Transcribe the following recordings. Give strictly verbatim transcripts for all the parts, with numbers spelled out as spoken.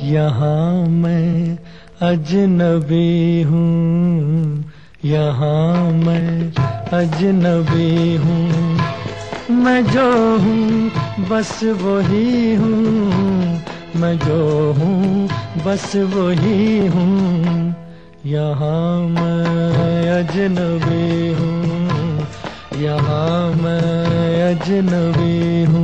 यहाँ मैं अजनबी हूँ, यहाँ मैं अजनबी हूँ। मैं जो हूँ बस वही हूँ, मैं जो हूँ बस वही हूँ। यहाँ मैं अजनबी हूँ, यहाँ मैं अजनबी हूँ।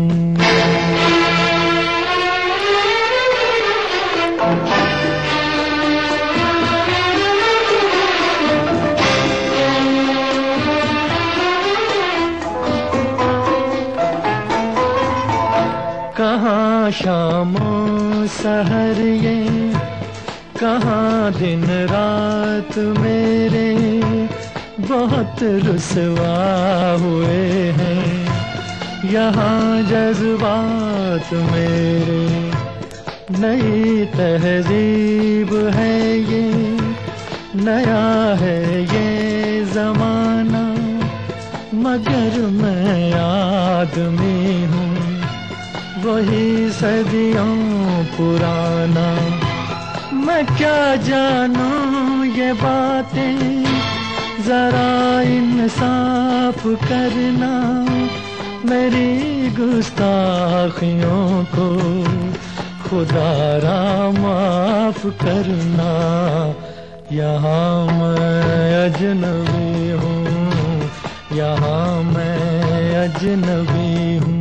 कहाँ शामों सहर ये, कहाँ दिन रात मेरे बहुत रुसवा हुए हैं। यहाँ जज्बात मेरे नई तहजीब है ये, नया है ये जमाना, मगर मैं आदमी हूँ वही सदियों पुराना। मैं क्या जानूं ये बातें, जरा इंसाफ करना, मेरी गुस्ताखियों को खुदारा माफ करना। यहाँ मैं अजनबी हूँ, यहाँ मैं अजनबी हूँ।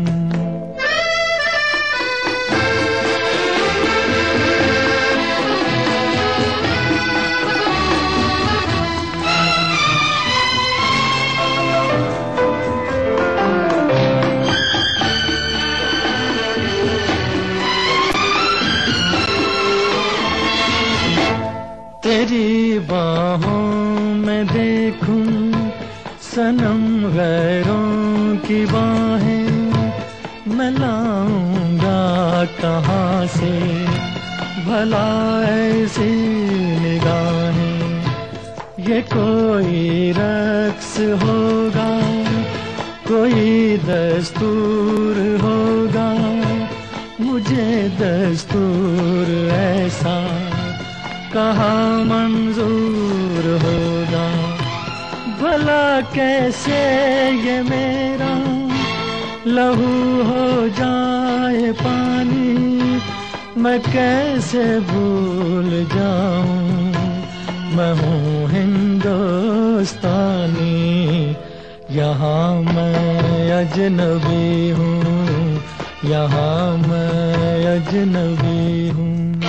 तेरी बाहों में देखूं सनम गैरों की बाहें, मैं लाऊंगा कहाँ से भला ऐसी निगाहें। ये कोई रक्स होगा, कोई दस्तूर होगा, मुझे दस्तूर ऐसा कहाँ मंजूर होगा। भला कैसे ये मेरा लहू हो जाए पानी, मैं कैसे भूल जाऊं मैं हूँ हिंदुस्तानी। यहाँ मैं अजनबी हूँ, यहाँ मैं अजनबी हूँ।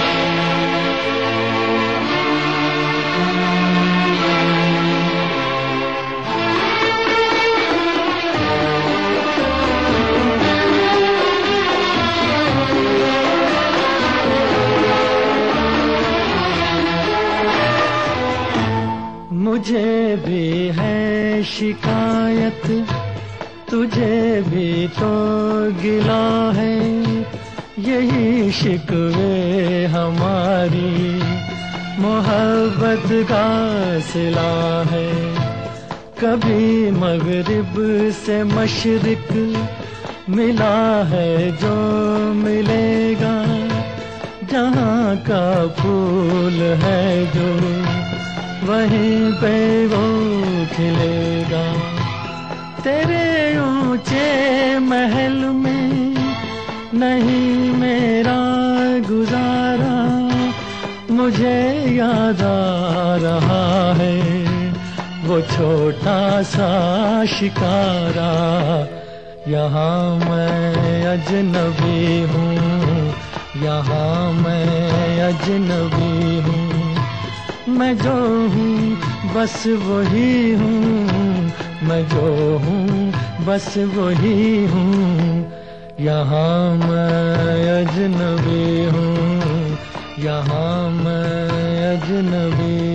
मुझे भी है शिकायत, तुझे भी तो गिला है, यही शिकवे हमारी मोहब्बत का सिला है। कभी मगरिब से मशरिक मिला है जो मिलेगा, जहाँ का फूल है जो वहीं पे वो खिलेगा। तेरे ऊंचे महल में नहीं मेरा गुजारा, मुझे याद आ रहा है वो छोटा सा शिकारा। यहाँ मैं अजनबी हूँ, यहाँ मैं अजनबी हूँ। मैं जो हूँ बस वही हूँ, मैं जो हूँ बस वही हूँ। यहाँ मैं अजनबी हूँ, यहाँ मैं अजनबी